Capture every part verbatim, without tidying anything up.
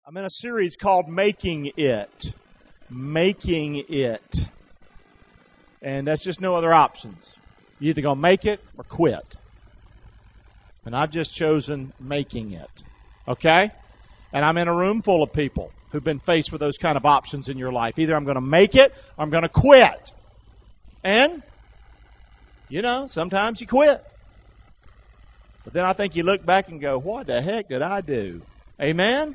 I'm in a series called Making It. Making It. And that's just no other options. You're either going to make it or quit. And I've just chosen making it. Okay? And I'm in a room full of people who've been faced with those kind of options in your life. Either I'm going to make it or I'm going to quit. And, you know, sometimes you quit. But then I think you look back and go, what the heck did I do? Amen?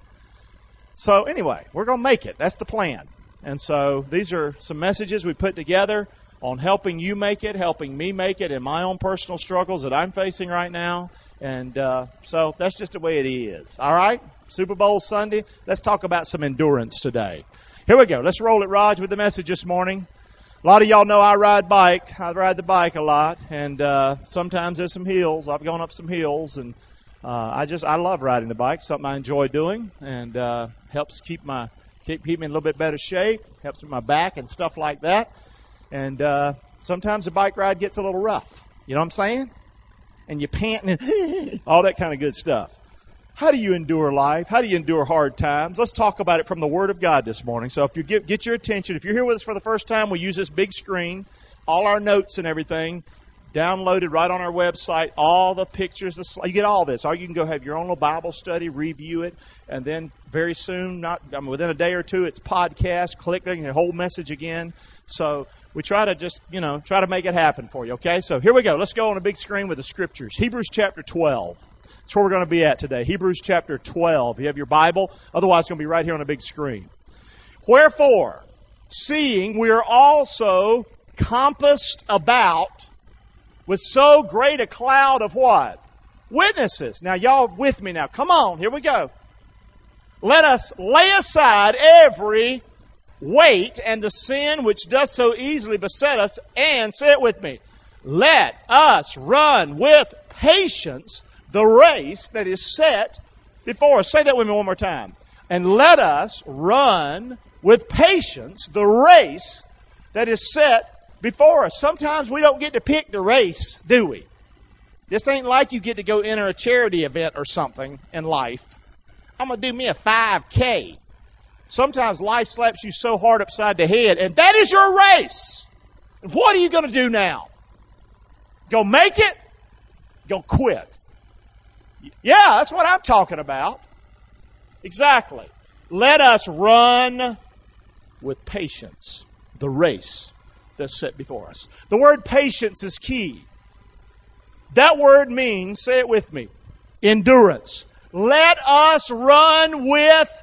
So anyway, we're going to make it. That's the plan. And so these are some messages we put together on helping you make it, helping me make it in my own personal struggles that I'm facing right now. And uh, so that's just the way it is. All right? Super Bowl Sunday. Let's talk about some endurance today. Here we go. Let's roll it, Raj, with the message this morning. A lot of y'all know I ride bike. I ride the bike a lot. And uh, sometimes there's some hills. I've gone up some hills. And uh, I just, I love riding the bike. Something I enjoy doing. And uh, helps keep my, keep, keep me in a little bit better shape. Helps with my back and stuff like that. And uh, sometimes the bike ride gets a little rough. You know what I'm saying? And you're panting and all that kind of good stuff. How do you endure life? How do you endure hard times? Let's talk about it from the Word of God this morning. So if you get, get your attention, if you're here with us for the first time, we use this big screen, all our notes and everything, downloaded right on our website, all the pictures, the sl- you get all this. Or you can go have your own little Bible study, review it, and then very soon, not I mean, within a day or two, it's podcast. Click there, you get the whole message again. So we try to just, you know, try to make it happen for you, okay? So here we go. Let's go on a big screen with the Scriptures. Hebrews chapter twelve. That's where we're going to be at today. Hebrews chapter twelve. You have your Bible. Otherwise, it's going to be right here on a big screen. Wherefore, seeing we are also compassed about with so great a cloud of what? Witnesses. Now, y'all with me now. Come on. Here we go. Let us lay aside every weight and the sin which does so easily beset us, and say it with me. Let us run with patience the race that is set before us. Say that with me one more time. And let us run with patience the race that is set before us. Sometimes we don't get to pick the race, do we? This ain't like you get to go enter a charity event or something in life. I'm going to do me a five K. Sometimes life slaps you so hard upside the head, and that is your race. What are you going to do now? Go make it? Go quit? Yeah, that's what I'm talking about. Exactly. Let us run with patience the race that's set before us. The word patience is key. That word means, say it with me, endurance. Let us run with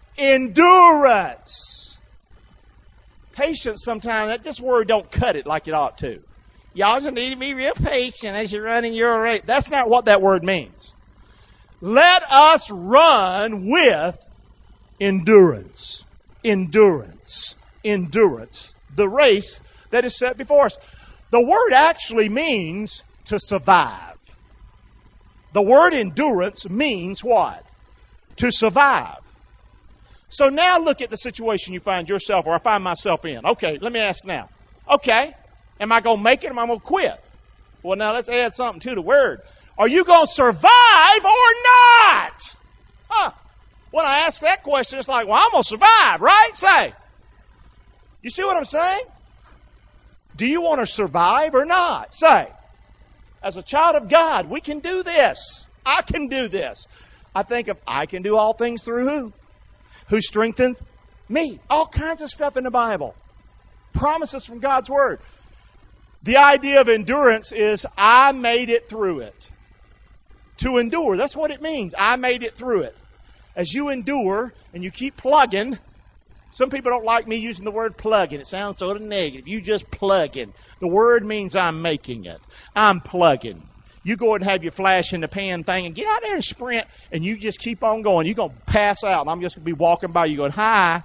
endurance. Patience sometimes, that just word don't cut it like it ought to. Y'all just need to be real patient as you're running your race. That's not what that word means. Let us run with endurance. Endurance. Endurance. The race that is set before us. The word actually means to survive. The word endurance means what? To survive. So now look at the situation you find yourself or I find myself in. Okay, let me ask now. Okay, am I going to make it or am I going to quit? Well, now let's add something to the word. Are you going to survive or not? Huh. When I ask that question, it's like, well, I'm going to survive, right? Say. You see what I'm saying? Do you want to survive or not? Say. As a child of God, we can do this. I can do this. I think of, I can do all things through who? Who strengthens me. All kinds of stuff in the Bible. Promises from God's Word. The idea of endurance is I made it through it. To endure, that's what it means. I made it through it. As you endure and you keep plugging, some people don't like me using the word plugging. It sounds sort of negative. You just plugging. The word means I'm making it. I'm plugging. You go and have your flash in the pan thing and get out there and sprint, and you just keep on going. You're going to pass out, and I'm just going to be walking by you going, hi.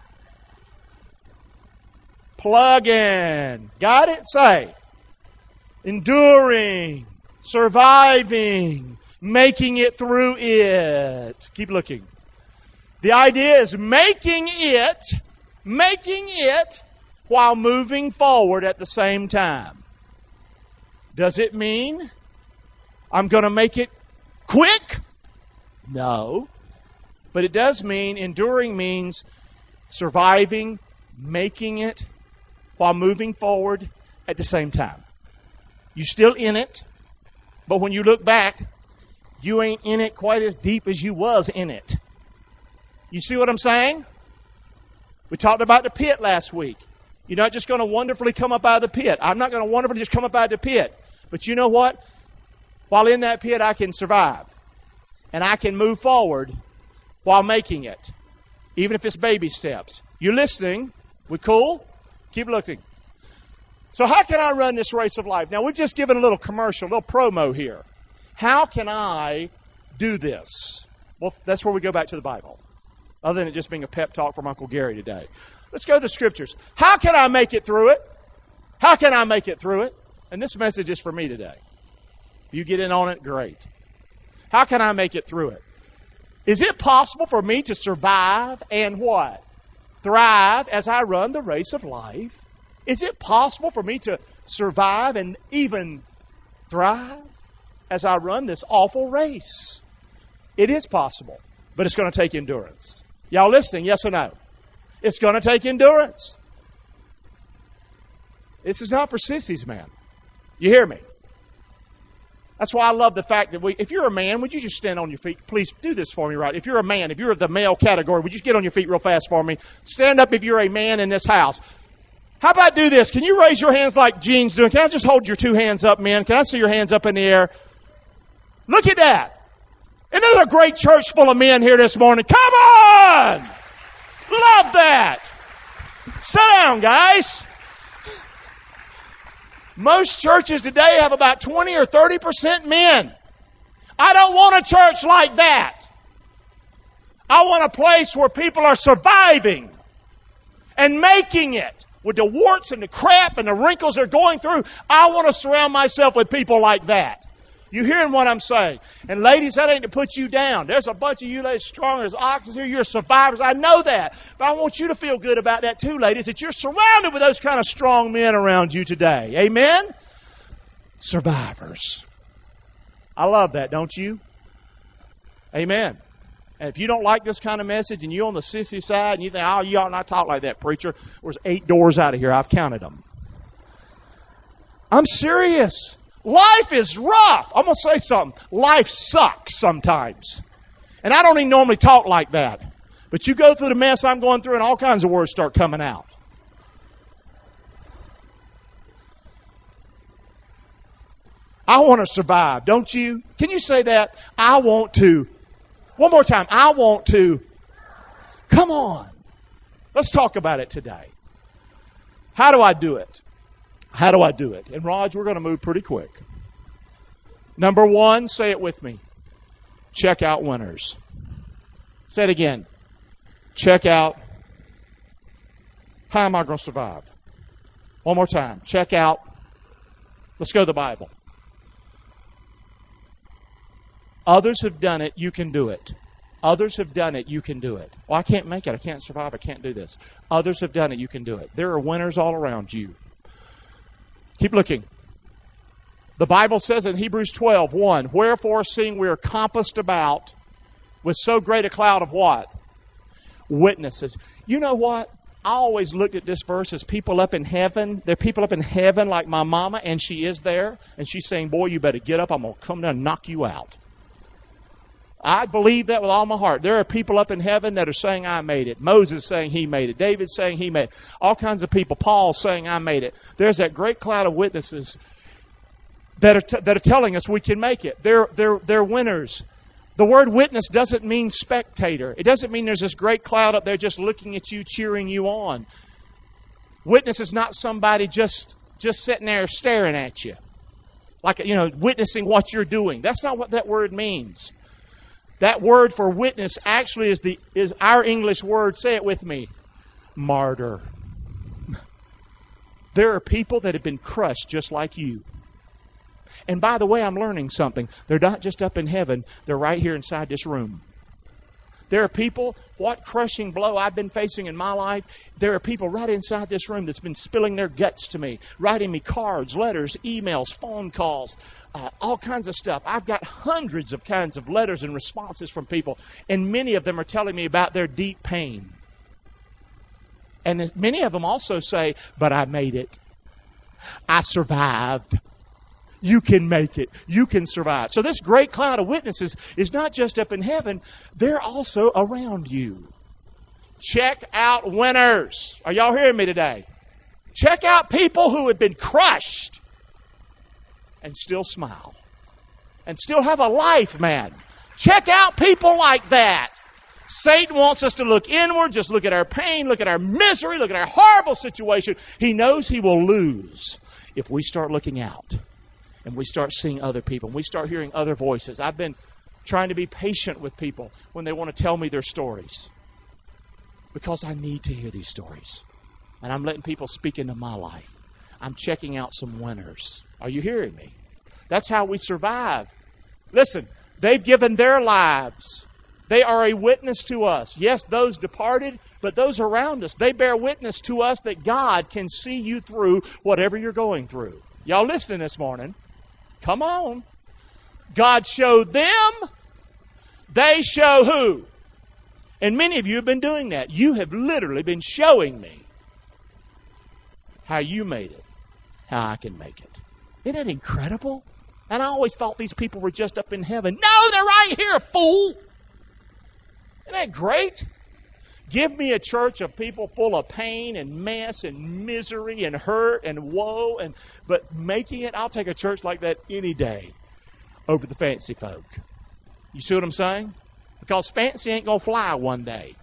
Plugging. Got it? Say. Enduring. Surviving. Making it through it. Keep looking. The idea is making it, making it while moving forward at the same time. Does it mean I'm going to make it quick? No. But it does mean, enduring means surviving, making it, while moving forward at the same time. You're still in it, but when you look back, you ain't in it quite as deep as you was in it. You see what I'm saying? We talked about the pit last week. You're not just going to wonderfully come up out of the pit. I'm not going to wonderfully just come up out of the pit. But you know what? While in that pit, I can survive. And I can move forward while making it. Even if it's baby steps. You listening? We cool? Keep looking. So how can I run this race of life? Now, we've just given a little commercial, a little promo here. How can I do this? Well, that's where we go back to the Bible. Other than it just being a pep talk from Uncle Gary today. Let's go to the Scriptures. How can I make it through it? How can I make it through it? And this message is for me today. If you get in on it, great. How can I make it through it? Is it possible for me to survive and what? Thrive as I run the race of life? Is it possible for me to survive and even thrive as I run this awful race? It is possible, but it's going to take endurance. Y'all listening, yes or no? It's going to take endurance. This is not for sissies, man. You hear me? That's why I love the fact that we, if you're a man, would you just stand on your feet? Please do this for me, right? If you're a man, if you're of the male category, would you just get on your feet real fast for me? Stand up if you're a man in this house. How about do this? Can you raise your hands like Gene's doing? Can I just hold your two hands up, men? Can I see your hands up in the air? Look at that. Isn't there a great church full of men here this morning? Come on! Love that. Sit down, guys. Most churches today have about twenty or thirty percent men. I don't want a church like that. I want a place where people are surviving and making it with the warts and the crap and the wrinkles they're going through. I want to surround myself with people like that. You hearing what I'm saying? And ladies, that ain't to put you down. There's a bunch of you ladies strong as oxen here. You're survivors. I know that. But I want you to feel good about that too, ladies, that you're surrounded with those kind of strong men around you today. Amen? Survivors. I love that, don't you? Amen. And if you don't like this kind of message and you're on the sissy side and you think, oh, you ought not talk like that, preacher. There's eight doors out of here. I've counted them. I'm serious. Life is rough. I'm going to say something. Life sucks sometimes. And I don't even normally talk like that. But you go through the mess I'm going through and all kinds of words start coming out. I want to survive, don't you? Can you say that? I want to. One more time. I want to. Come on. Let's talk about it today. How do I do it? How do I do it? And Raj, we're going to move pretty quick. Number one, say it with me. Check out winners. Say it again. Check out. How am I going to survive? One more time. Check out. Let's go to the Bible. Others have done it. You can do it. Others have done it. You can do it. Well, I can't make it. I can't survive. I can't do this. Others have done it. You can do it. There are winners all around you. Keep looking. The Bible says in Hebrews twelve, one, wherefore, seeing we are compassed about with so great a cloud of what? Witnesses. You know what? I always looked at this verse as people up in heaven. There are people up in heaven like my mama, and she is there. And she's saying, boy, you better get up. I'm going to come down and knock you out. I believe that with all my heart. There are people up in heaven that are saying, I made it. Moses saying he made it. David saying he made it. All kinds of people. Paul saying, I made it. There's that great cloud of witnesses that are, t- that are telling us we can make it. They're, they're, they're winners. The word witness doesn't mean spectator. It doesn't mean there's this great cloud up there just looking at you, cheering you on. Witness is not somebody just, just sitting there staring at you. Like, you know, witnessing what you're doing. That's not what that word means. That word for witness actually is the is our English word, say it with me, martyr. There are people that have been crushed just like you. And by the way, I'm learning something. They're not just up in heaven. They're right here inside this room. There are people, what crushing blow I've been facing in my life. There are people right inside this room that's been spilling their guts to me, writing me cards, letters, emails, phone calls, uh, all kinds of stuff. I've got hundreds of kinds of letters and responses from people, and many of them are telling me about their deep pain. And many of them also say, but I made it. I survived. You can make it. You can survive. So this great cloud of witnesses is not just up in heaven. They're also around you. Check out winners. Are y'all hearing me today? Check out people who have been crushed and still smile. And still have a life, man. Check out people like that. Satan wants us to look inward, just look at our pain, look at our misery, look at our horrible situation. He knows he will lose if we start looking out. And we start seeing other people. And we start hearing other voices. I've been trying to be patient with people when they want to tell me their stories. Because I need to hear these stories. And I'm letting people speak into my life. I'm checking out some winners. Are you hearing me? That's how we survive. Listen, they've given their lives. They are a witness to us. Yes, those departed, but those around us, they bear witness to us that God can see you through whatever you're going through. Y'all listening this morning? Come on. God showed them. They show who? And many of you have been doing that. You have literally been showing me how you made it, how I can make it. Isn't that incredible? And I always thought these people were just up in heaven. No, they're right here, fool. Isn't that great? Give me a church of people full of pain and mess and misery and hurt and woe. and But making it, I'll take a church like that any day over the fancy folk. You see what I'm saying? Because fancy ain't going to fly one day.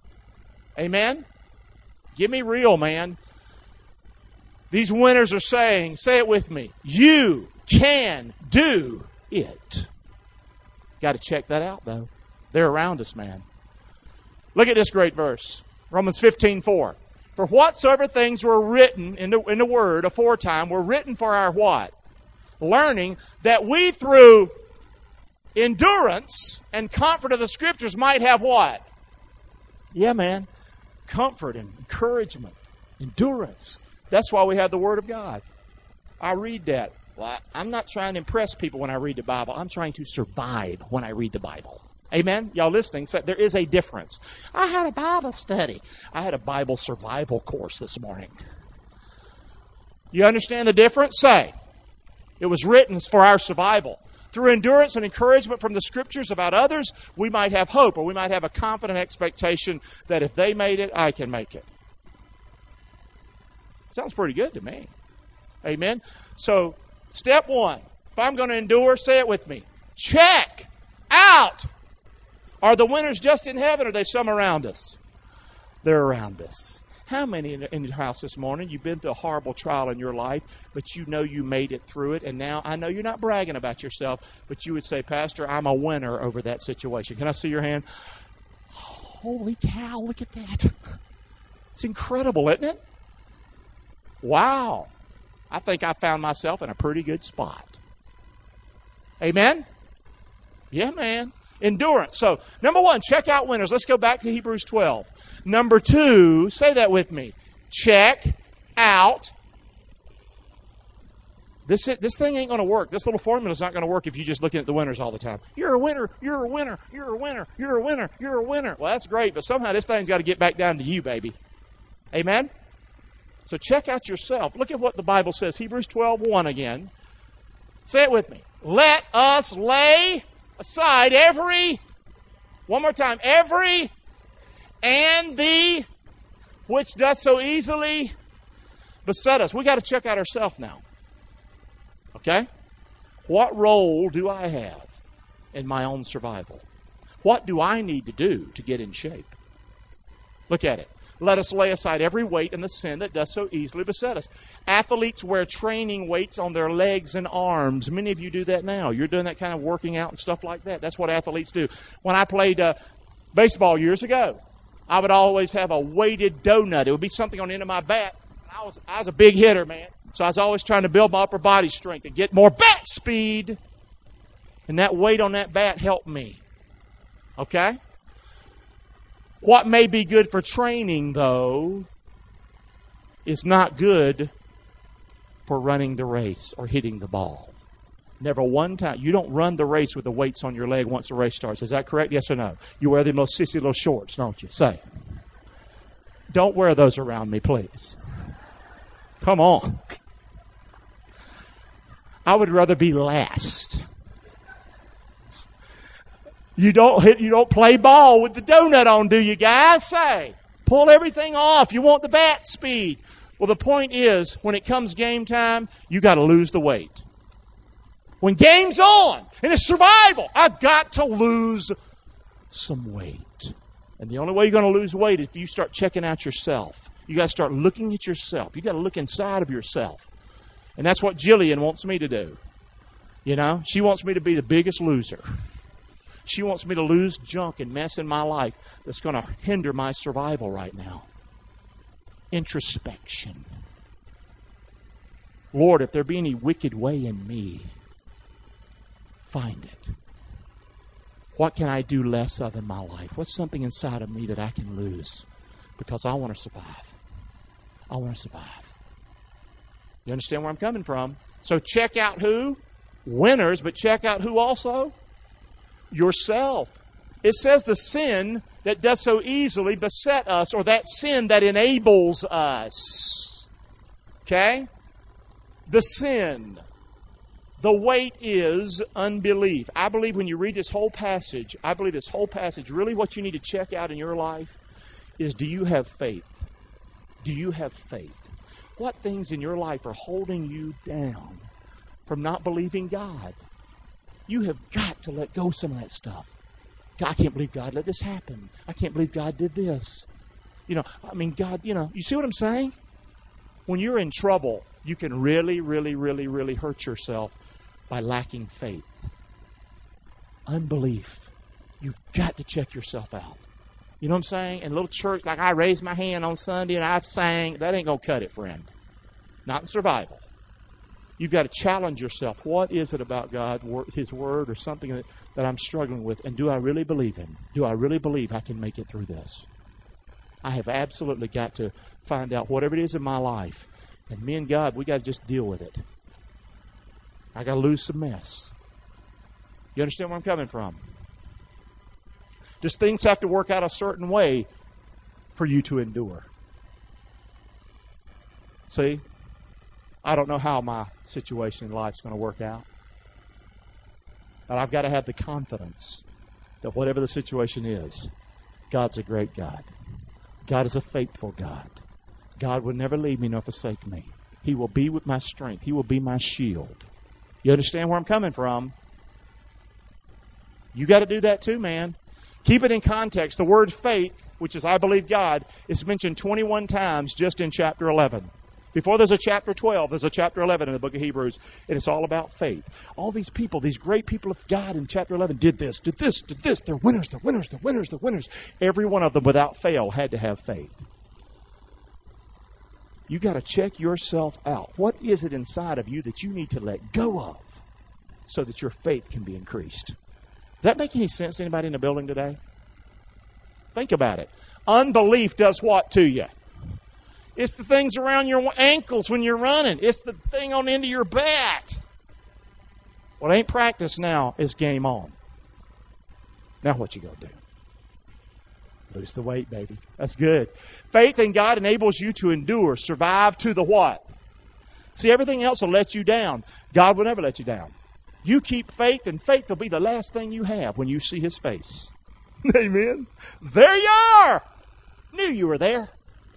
Amen? Give me real, man. These winners are saying, say it with me, you can do it. Got to check that out, though. They're around us, man. Look at this great verse. Romans fifteen four. For whatsoever things were written in the, in the Word aforetime were written for our what? Learning, that we through endurance and comfort of the Scriptures might have what? Yeah, man. Comfort and encouragement. Endurance. That's why we have the Word of God. I read that. Well, I'm not trying to impress people when I read the Bible. I'm trying to survive when I read the Bible. Amen? Y'all listening? So there is a difference. I had a Bible study. I had a Bible survival course this morning. You understand the difference? Say, it was written for our survival. Through endurance and encouragement from the Scriptures about others, we might have hope, or we might have a confident expectation that if they made it, I can make it. Sounds pretty good to me. Amen? So, step one. If I'm going to endure, say it with me. Check out. Are the winners just in heaven, or are they some around us? They're around us. How many in, in your house this morning, you've been through a horrible trial in your life, but you know you made it through it, and now I know you're not bragging about yourself, but you would say, Pastor, I'm a winner over that situation. Can I see your hand? Holy cow, look at that. It's incredible, isn't it? Wow. I think I found myself in a pretty good spot. Amen? Yeah, man. Endurance. So, number one, check out winners. Let's go back to Hebrews twelve. Number two, say that with me. Check out. This this thing ain't going to work. This little formula is not going to work if you're just looking at the winners all the time. You're a winner. You're a winner. You're a winner. You're a winner. You're a winner. Well, that's great, but somehow this thing's got to get back down to you, baby. Amen? So check out yourself. Look at what the Bible says. Hebrews twelve one again. Say it with me. Let us lay aside every, one more time, every and the which doth so easily beset us. We got to check out ourselves now. Okay? What role do I have in my own survival? What do I need to do to get in shape? Look at it. Let us lay aside every weight and the sin that does so easily beset us. Athletes wear training weights on their legs and arms. Many of you do that now. You're doing that kind of working out and stuff like that. That's what athletes do. When I played uh, baseball years ago, I would always have a weighted donut. It would be something on the end of my bat. I was, I was a big hitter, man. So I was always trying to build my upper body strength and get more bat speed. And that weight on that bat helped me. Okay? What may be good for training, though, is not good for running the race or hitting the ball. Never one time. You don't run the race with the weights on your leg once the race starts. Is that correct? Yes or no? You wear the most sissy little shorts, don't you? Say. Don't wear those around me, please. Come on. I would rather be last. You don't hit, you don't play ball with the donut on, do you guys? Say. Pull everything off. You want the bat speed. Well, the point is, when it comes game time, you got to lose the weight. When game's on, and it's survival, I've got to lose some weight. And the only way you're going to lose weight is if you start checking out yourself. You got to start looking at yourself. You got to look inside of yourself. And that's what Jillian wants me to do. You know, she wants me to be the biggest loser. She wants me to lose junk and mess in my life that's going to hinder my survival right now. Introspection. Lord, if there be any wicked way in me, find it. What can I do less of in my life? What's something inside of me that I can lose? Because I want to survive. I want to survive. You understand where I'm coming from? So check out who? Winners, but check out who also? Yourself. It says the sin that does so easily beset us, or that sin that enables us. Okay? The sin. The weight is unbelief. I believe when you read this whole passage, I believe this whole passage, really what you need to check out in your life is, do you have faith? Do you have faith? What things in your life are holding you down from not believing God? You have got to let go of some of that stuff. God, I can't believe God let this happen. I can't believe God did this. You know, I mean, God, you know, you see what I'm saying? When you're in trouble, you can really, really, really, really hurt yourself by lacking faith. Unbelief. You've got to check yourself out. You know what I'm saying? In a little church, like I raised my hand on Sunday and I sang, that ain't going to cut it, friend. Not in survival. You've got to challenge yourself. What is it about God, His Word, or something that, that I'm struggling with? And do I really believe Him? Do I really believe I can make it through this? I have absolutely got to find out whatever it is in my life. And me and God, we got to just deal with it. I got to lose some mess. You understand where I'm coming from? Just things have to work out a certain way for you to endure. See? I don't know how my situation in life is going to work out. But I've got to have the confidence that whatever the situation is, God's a great God. God is a faithful God. God will never leave me nor forsake me. He will be with my strength. He will be my shield. You understand where I'm coming from? You got to do that too, man. Keep it in context. The word faith, which is I believe God, is mentioned twenty-one times just in chapter eleven. Before there's a chapter twelve, there's a chapter eleven in the book of Hebrews, and it's all about faith. All these people, these great people of God in chapter eleven did this, did this, did this. They're winners, they're winners, they're winners, they're winners. Every one of them, without fail, had to have faith. You got to check yourself out. What is it inside of you that you need to let go of so that your faith can be increased? Does that make any sense to anybody in the building today? Think about it. Unbelief does what to you? It's the things around your ankles when you're running. It's the thing on the end of your bat. Well, it ain't practice now. It's game on. Now what you going to do? Lose the weight, baby. That's good. Faith in God enables you to endure, survive to the what? See, everything else will let you down. God will never let you down. You keep faith, and faith will be the last thing you have when you see His face. Amen. There you are. Knew you were there.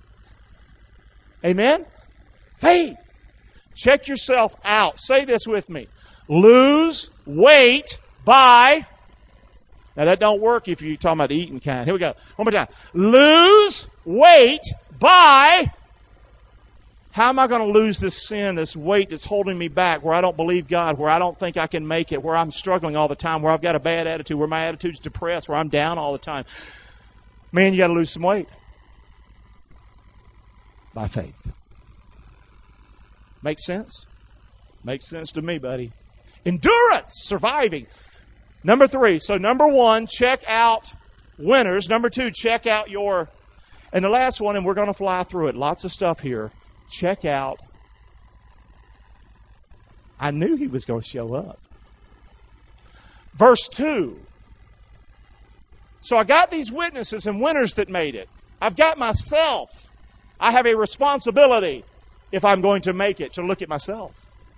Amen? Faith. Check yourself out. Say this with me. Lose weight by... Now, that don't work if you're talking about the eating kind. Here we go. One more time. Lose weight by... How am I going to lose this sin, this weight that's holding me back, where I don't believe God, where I don't think I can make it, where I'm struggling all the time, where I've got a bad attitude, where my attitude's depressed, where I'm down all the time? Man, you got to lose some weight. By faith. Make sense? Makes sense to me, buddy. Endurance, surviving. Number three. So number one, check out winners. Number two, check out your, and the last one, and we're going to fly through it. Lots of stuff here. Check out. I knew he was going to show up. Verse two. So I got these witnesses and winners that made it. I've got myself. I have a responsibility, if I'm going to make it, to look at myself.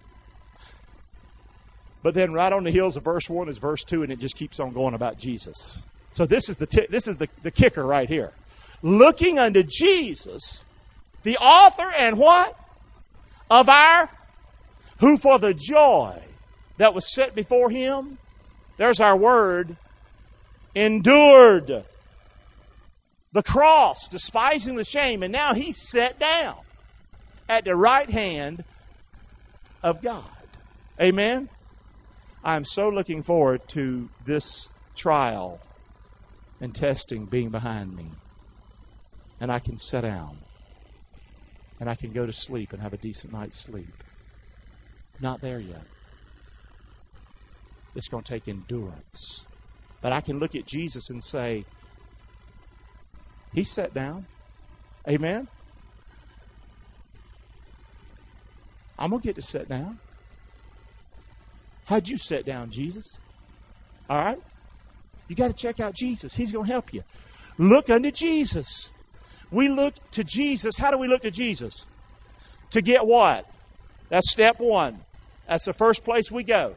But then right on the heels of verse one is verse two, and it just keeps on going about Jesus. So this is the t- this is the, the kicker right here. Looking unto Jesus, the author and what? Of our, who for the joy that was set before him, there's our word, endured the cross, despising the shame, and now he's set down at the right hand of God. Amen? I'm so looking forward to this trial and testing being behind me. And I can sit down. And I can go to sleep and have a decent night's sleep. Not there yet. It's going to take endurance. But I can look at Jesus and say, He sat down. Amen? I'm going to get to sit down. How'd you sit down, Jesus? All right? You got to check out Jesus. He's going to help you. Look unto Jesus. We look to Jesus. How do we look to Jesus? To get what? That's step one. That's the first place we go.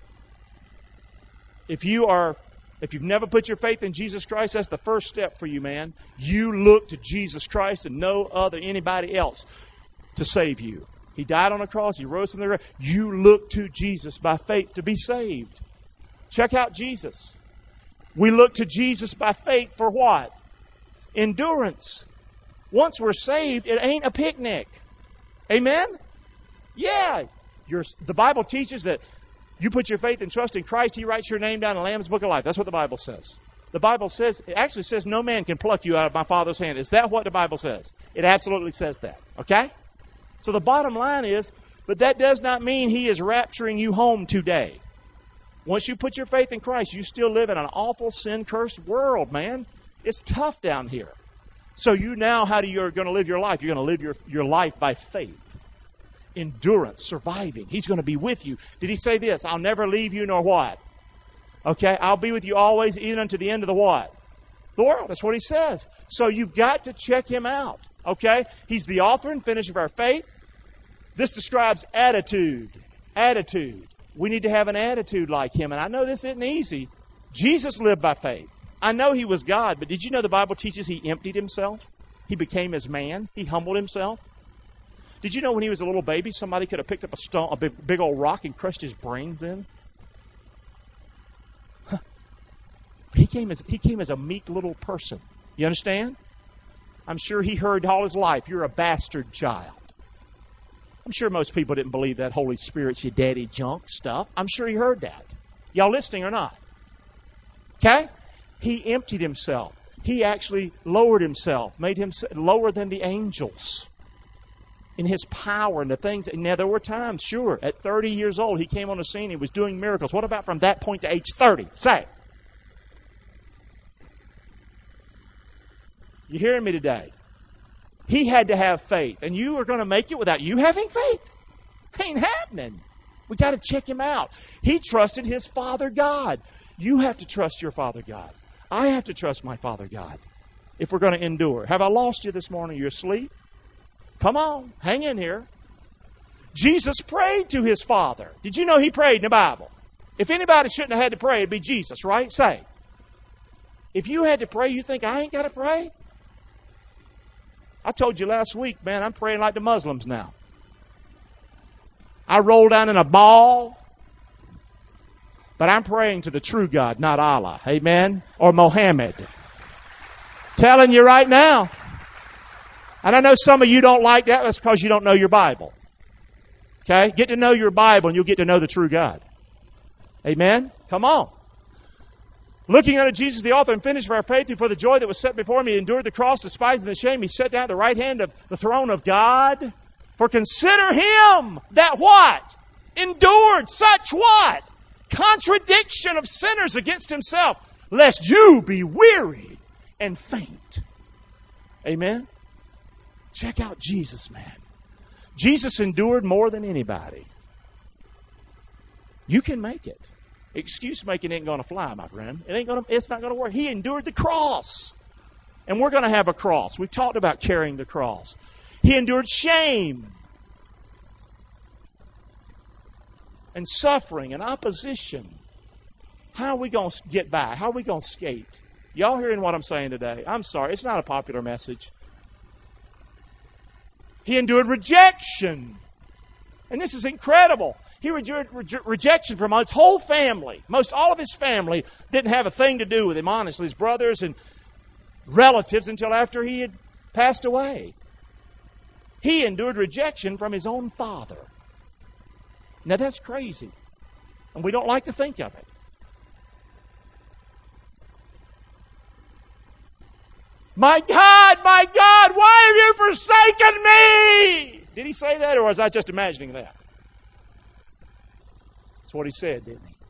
If you are, if you've never put your faith in Jesus Christ, that's the first step for you, man. You look to Jesus Christ and no other, anybody else to save you. He died on the cross. He rose from the grave. You look to Jesus by faith to be saved. Check out Jesus. We look to Jesus by faith for what? Endurance. Once we're saved, it ain't a picnic. Amen? Yeah. You're, the Bible teaches that you put your faith and trust in Christ, He writes your name down in the Lamb's Book of Life. That's what the Bible says. The Bible says, it actually says, no man can pluck you out of my Father's hand. Is that what the Bible says? It absolutely says that. Okay? So the bottom line is, but that does not mean He is rapturing you home today. Once you put your faith in Christ, you still live in an awful sin-cursed world, man. It's tough down here. So you now, how do you're going to live your life? You're going to live your, your life by faith. Endurance, surviving. He's going to be with you. Did He say this? I'll never leave you nor what? Okay, I'll be with you always, even unto the end of the what? The world. That's what He says. So you've got to check Him out. Okay? He's the author and finisher of our faith. This describes attitude. Attitude. We need to have an attitude like Him. And I know this isn't easy. Jesus lived by faith. I know He was God, but did you know the Bible teaches He emptied Himself? He became as man. He humbled Himself. Did you know when He was a little baby, somebody could have picked up a stone, a big, big old rock and crushed His brains in? Huh. He came as He came as a meek little person. You understand? I'm sure He heard all His life, you're a bastard child. I'm sure most people didn't believe that Holy Spirit's your daddy junk stuff. I'm sure He heard that. Y'all listening or not? Okay? He emptied Himself. He actually lowered Himself, made Him lower than the angels in His power and the things. Now, there were times, sure, at thirty years old, He came on the scene. He was doing miracles. What about from that point to age thirty? Say. You hearing me today? He had to have faith. And you are going to make it without you having faith? Ain't happening. We got to check Him out. He trusted His Father God. You have to trust your Father God. I have to trust my Father God if we're going to endure. Have I lost you this morning? You're asleep? Come on. Hang in here. Jesus prayed to His Father. Did you know He prayed in the Bible? If anybody shouldn't have had to pray, it'd be Jesus, right? Say. If you had to pray, you think I ain't got to pray? I told you last week, man, I'm praying like the Muslims now. I roll down in a ball, but I'm praying to the true God, not Allah. Amen? Or Mohammed. Telling you right now. And I know some of you don't like that. That's because you don't know your Bible. Okay? Get to know your Bible and you'll get to know the true God. Amen? Come on. Looking unto Jesus, the author and finisher of our faith, who for the joy that was set before him, He endured the cross, despising the shame. He sat down at the right hand of the throne of God. For consider Him that what? Endured such what? Contradiction of sinners against Himself. lest you be wearied and faint. Amen? Check out Jesus, man. Jesus endured more than anybody. You can make it. Excuse making ain't going to fly, my friend. It ain't going to, it's not going to work. He endured the cross. And we're going to have a cross. We've talked about carrying the cross. He endured shame and suffering and opposition. How are we going to get by? How are we going to skate? Y'all hearing what I'm saying today? I'm sorry. It's not a popular message. He endured rejection. And this is incredible. He endured re- rejection from his whole family. Most all of his family didn't have a thing to do with him, honestly. His brothers and relatives until after he had passed away. He endured rejection from his own father. Now that's crazy. And we don't like to think of it. My God, my God, why have you forsaken me? Did he say that, or was I just imagining that? That's what he said, didn't he?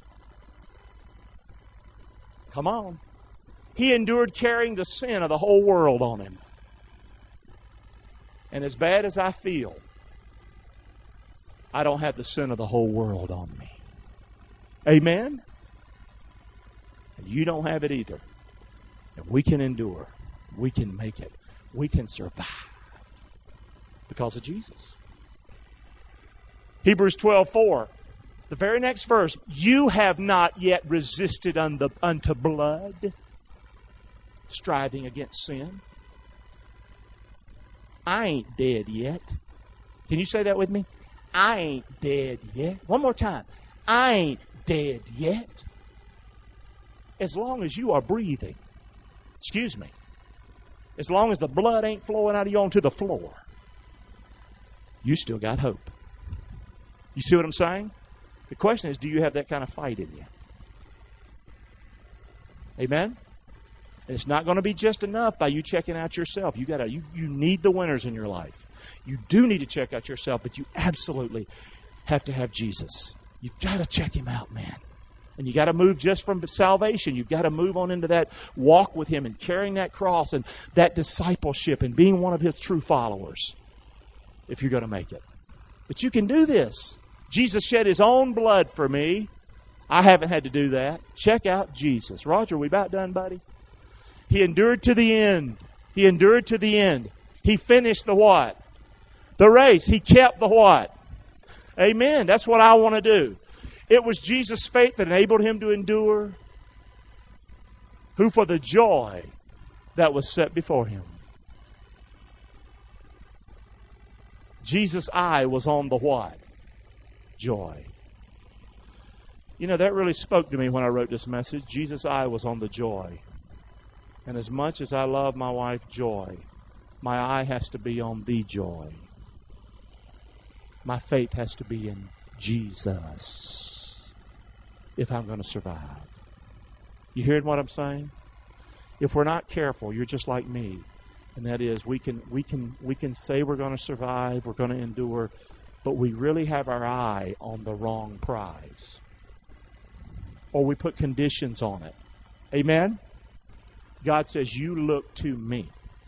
Come on. He endured carrying the sin of the whole world on him. And as bad as I feel, I don't have the sin of the whole world on me. Amen? And you don't have it either. And we can endure. We can make it. We can survive. Because of Jesus. Hebrews twelve four. The very next verse. You have not yet resisted unto, unto blood, striving against sin. I ain't dead yet. Can you say that with me? I ain't dead yet. One more time. I ain't dead yet. As long as you are breathing. Excuse me. As long as the blood ain't flowing out of you onto the floor, you still got hope. You see what I'm saying? The question is, do you have that kind of fight in you? Amen? And it's not going to be just enough by you checking out yourself. You gotta, you, you need the winners in your life. You do need to check out yourself, but you absolutely have to have Jesus. You've got to check Him out, man. And you got to move just from salvation. You've got to move on into that walk with Him and carrying that cross and that discipleship and being one of His true followers if you're going to make it. But you can do this. Jesus shed His own blood for me. I haven't had to do that. Check out Jesus. Roger, we about done, buddy? He endured to the end. He endured to the end. He finished the what? The race. He kept the what? Amen. That's what I want to do. It was Jesus' faith that enabled Him to endure, who for the joy that was set before Him. Jesus' eye was on the what? Joy. You know, that really spoke to me when I wrote this message. Jesus' eye was on the joy. And as much as I love my wife, Joy, my eye has to be on the joy. My faith has to be in Jesus if I'm going to survive. You hearing what I'm saying? If we're not careful, you're just like me. And that is, we can we can we can say we're going to survive, we're going to endure, but we really have our eye on the wrong prize. Or we put conditions on it. Amen? God says, you look to me.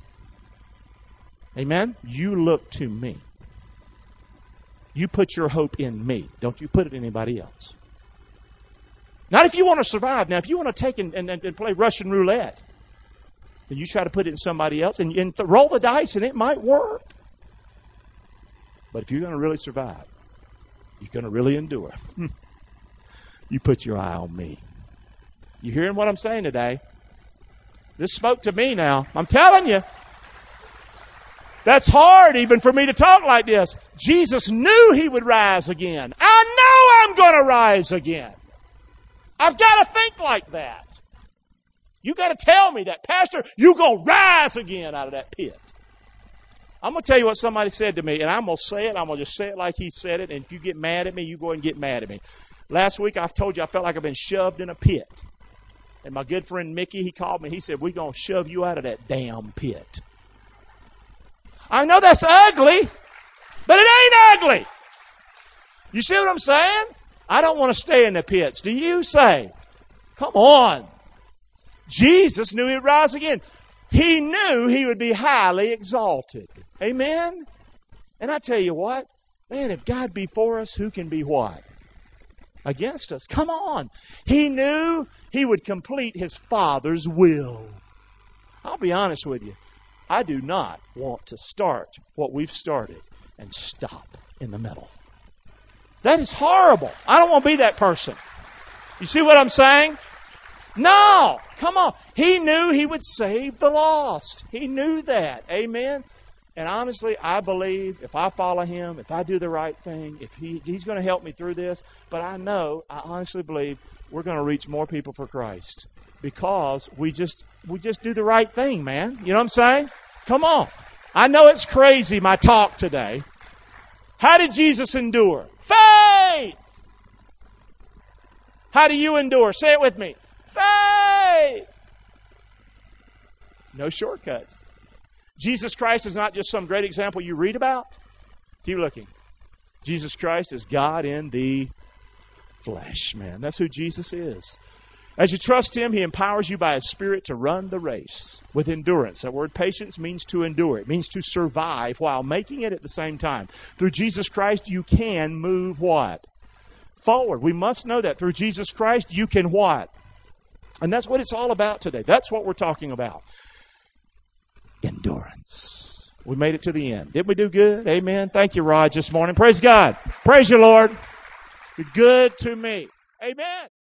Amen? You look to me. You put your hope in me. Don't you put it in anybody else. Not if you want to survive. Now, if you want to take and, and, and play Russian roulette, then you try to put it in somebody else and, and th- roll the dice and it might work. But if you're going to really survive, you're going to really endure, you put your eye on me. You hearing what I'm saying today? This spoke to me now. I'm telling you. That's hard even for me to talk like this. Jesus knew He would rise again. I know I'm going to rise again. I've got to think like that. You got to tell me that, Pastor, you're going to rise again out of that pit. I'm going to tell you what somebody said to me, and I'm going to say it. I'm going to just say it like he said it, and if you get mad at me, you go ahead and get mad at me. Last week, I've told you I felt like I've been shoved in a pit. And my good friend Mickey, he called me. He said, we're going to shove you out of that damn pit. I know that's ugly, but it ain't ugly. You see what I'm saying? I don't want to stay in the pits. Do you say? Come on. Jesus knew He would rise again. He knew He would be highly exalted. Amen? And I tell you what, man, if God be for us, who can be what? Against us. Come on. He knew He would complete His Father's will. I'll be honest with you. I do not want to start what we've started and stop in the middle. That is horrible. I don't want to be that person. You see what I'm saying? No! Come on. He knew He would save the lost. He knew that. Amen? And honestly, I believe if I follow Him, if I do the right thing, if he, He's going to help me through this. But I know, I honestly believe, we're going to reach more people for Christ. Because we just we just do the right thing, man. You know what I'm saying? Come on. I know it's crazy, my talk today. How did Jesus endure? Faith! How do you endure? Say it with me. Faith! No shortcuts. Jesus Christ is not just some great example you read about. Keep looking. Jesus Christ is God in the flesh, man. That's who Jesus is. As you trust Him, He empowers you by His Spirit to run the race with endurance. That word patience means to endure. It means to survive while making it at the same time. Through Jesus Christ, you can move what? Forward. We must know that. Through Jesus Christ, you can what? And that's what it's all about today. That's what we're talking about. Endurance. We made it to the end. Didn't we do good? Amen. Thank you, Rod, this morning. Praise God. Praise you, Lord. You're good to me. Amen.